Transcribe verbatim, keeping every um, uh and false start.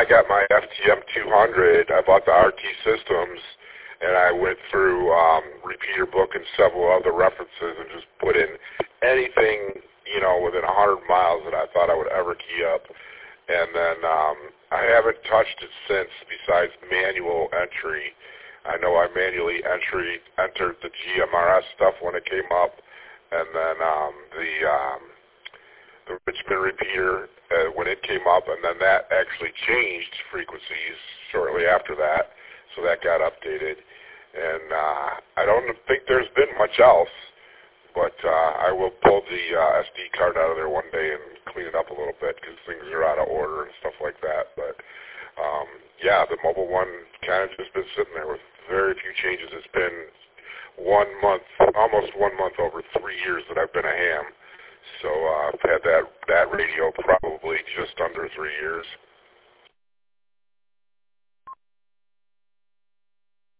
I got my F T M two hundred. I bought the R T Systems, and I went through um, Repeater Book and several other references and just put in anything, you know, within one hundred miles that I thought I would ever key up. And then um, I haven't touched it since, besides manual entry. I know I manually entry, entered the G M R S stuff when it came up, and then um, the um, the Richmond repeater uh, when it came up, and then that actually changed frequencies shortly after that, so that got updated. And uh, I don't think there's been much else, but uh, I will pull the uh, S D card out of there one day and clean it up a little bit because things are out of order and stuff like that. But um, yeah, the Mobil one kind of just been sitting there with very few changes. It's been one month, almost one month over three years that I've been a ham. So uh, I've had that, that radio probably just under three years.